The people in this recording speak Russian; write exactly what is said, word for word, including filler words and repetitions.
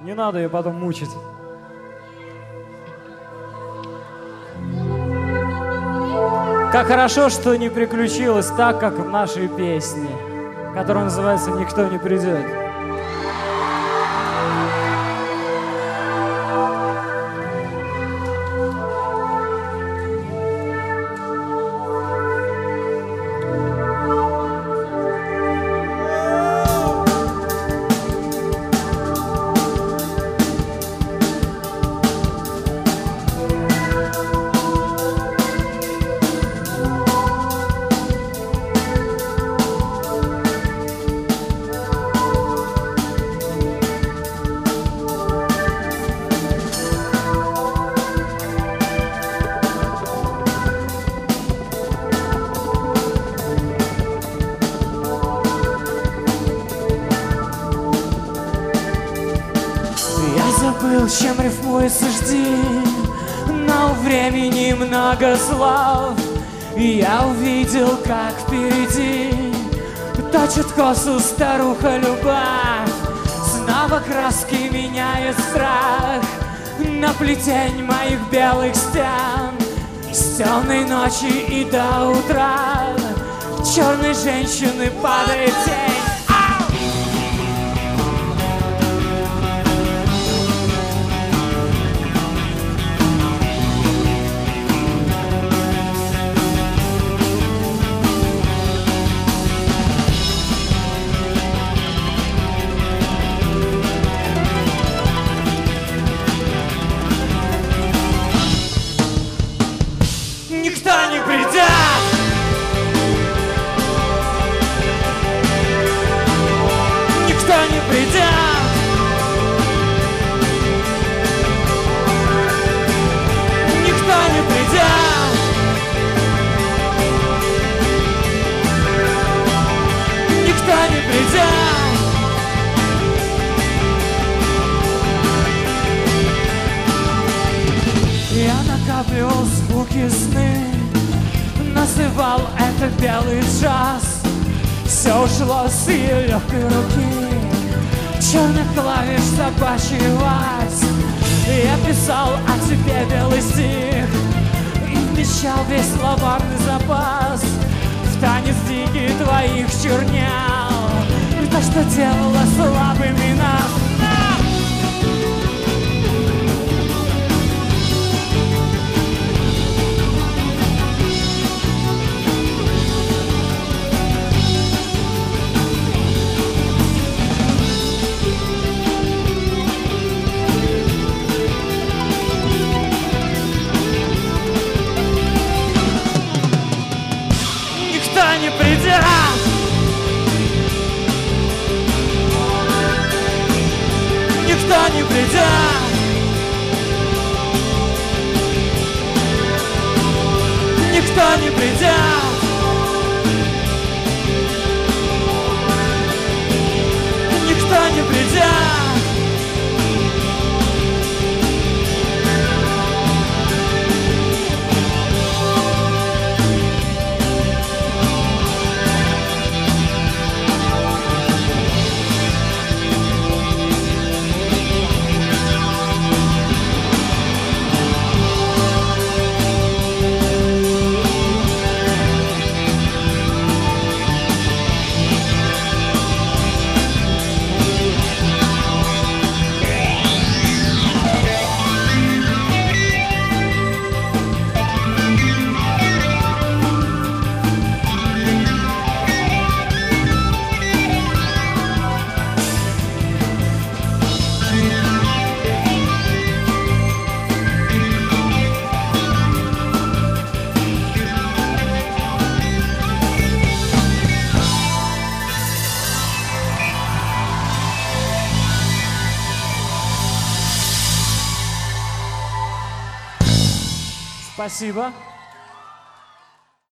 Не надо ее потом мучить. Как хорошо, что не приключилось так, как в нашей песне, которая называется «Никто не придет». Забыл, чем рифмуется жди, но у времени много слов. И я увидел, как впереди точит косу старуха любовь. Снова краски меняет страх на плетень моих белых стен. С темной ночи и до утра черной женщины падает тень. Никто не придет! Никто не придет! Никто не придет! Никто не придет! Я накапливал звуки сны, называл это белый джаз. Все ушло с ее легкой руки, черных клавиш собачий вальс. Я писал о тебе белый стих и вмещал весь словарный запас в танец дикий твоих чернял, и то, что делало слабыми нас. Никто не придет! Никто не придет! Никто не придет! Никто не придет! Спасибо.